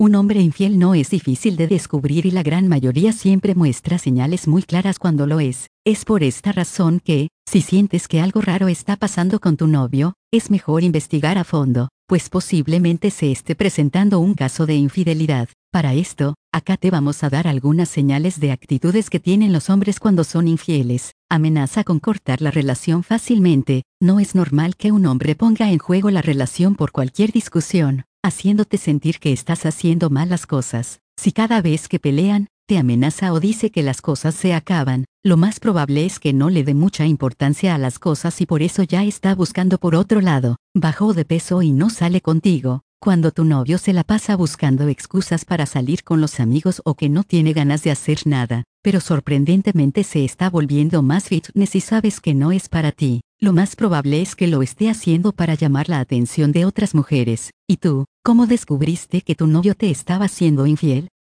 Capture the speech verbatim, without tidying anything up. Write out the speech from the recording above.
Un hombre infiel no es difícil de descubrir y la gran mayoría siempre muestra señales muy claras cuando lo es. Es por esta razón que, si sientes que algo raro está pasando con tu novio, es mejor investigar a fondo, pues posiblemente se esté presentando un caso de infidelidad. Para esto, acá te vamos a dar algunas señales de actitudes que tienen los hombres cuando son infieles. Amenaza con cortar la relación fácilmente. No es normal que un hombre ponga en juego la relación por cualquier discusión, haciéndote sentir que estás haciendo malas cosas. Si cada vez que pelean, te amenaza o dice que las cosas se acaban, lo más probable es que no le dé mucha importancia a las cosas y por eso ya está buscando por otro lado. Bajó de peso y no sale contigo. Cuando tu novio se la pasa buscando excusas para salir con los amigos o que no tiene ganas de hacer nada, pero sorprendentemente se está volviendo más fitness y sabes que no es para ti, lo más probable es que lo esté haciendo para llamar la atención de otras mujeres. ¿Y tú, cómo descubriste que tu novio te estaba siendo infiel?